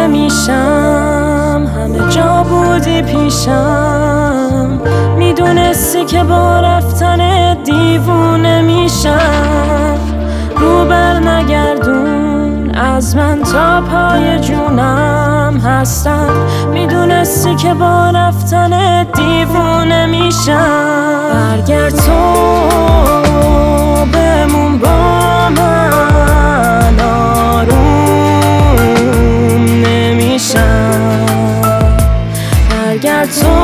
نمیشم، همه جا بودی پیشم، میدونستی که با رفتن دیوونه میشم. رو بر نگردون از من تا پای جونم هستم، میدونستی که با رفتن دیوونه میشم. برگرد تو بمون با من، آروم نمیشم. برگرد تو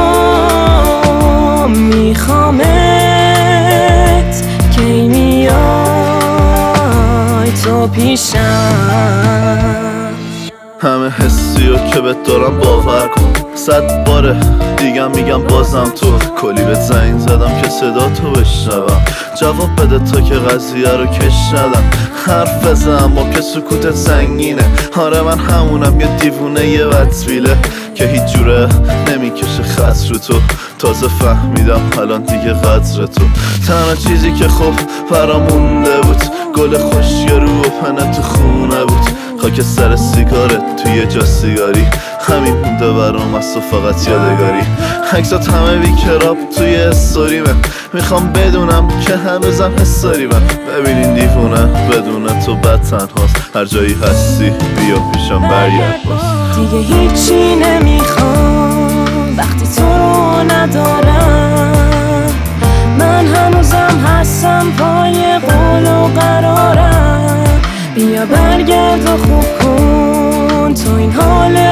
میخوامت، کی میای تو پیشم. همه حسیو که بهت دارم باور کن، 100 باره دیگم میگم بازم تو. کلی بهت زنگ زدم که صدا تو بشنوم، جواب بده تا که قضیه رو کش ندم. حرف بزن اما که سکوتت سنگینه. آره من همونم، یه دیوونه یه بدبیله که هیچ جوره نمیکشه خط رو تو. تازه فهمیدم الان دیگه قدر تو. تنها چیزی که خب برام مونده بود گل خوشی رو و پنه تو خونه بود. خاک سر سیگارت توی جا سیگاری، همین مونده برام از تو فقط یادگاری. عکسات همه بیکراب توی استوریمه، میخوام بدونم که هنوزم حساریمه. ببینین دیوونه بدون تو بد تنهاست، هر جایی هستی بیا پیشم برگرد باز. دیگه هیچی نمیخوام وقتی تو رو ندارم، من هنوزم هستم پای قول و قرارم. بیا برگرد و خوب کن تو این حال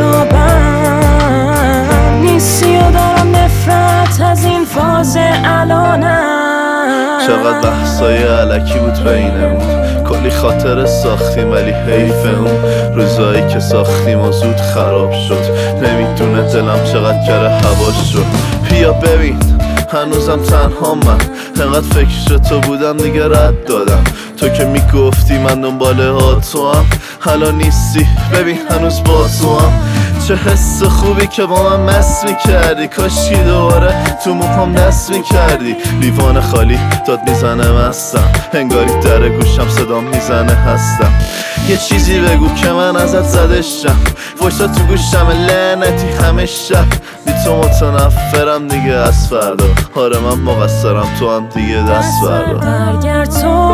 خرابم، نیستی و دارم نفرت از این فاز الانم. چقدر بحثای علکی بود بینمون، کلی خاطر ساختیم ولی حیف اون روزایی که ساختیم و زود خراب شد. نمیدونه دلم چقدر کره هواش شد. بیا ببین هنوزم تنها من، انقدر فکر تو بودم دیگه رد دادم. تو که میگفتی من دنباله ها تو هم، حالا نیستی ببین هنوز با تو هم. چه حس خوبی که با من مست میکردی، کاشکی دوباره تو موهام دست میکردی. لیوان خالی داد میزنه مستم، انگاری در گوشم صدام میزنه هستم. یه چیزی بگو که من ازت زدشم، وایسا تو گوشم لعنتی همه شب. بی تو متنفرم دیگه از فردا، آره من مقصرم تو هم دیگه دست بردا. برگرد تو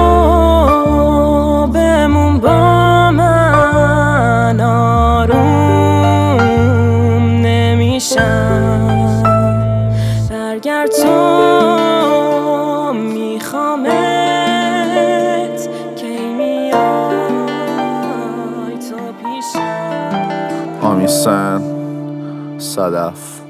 بمون با من، آروم نمیشم. برگرد تو میخوامت، کی میای تو پیشم. آمیسن صدف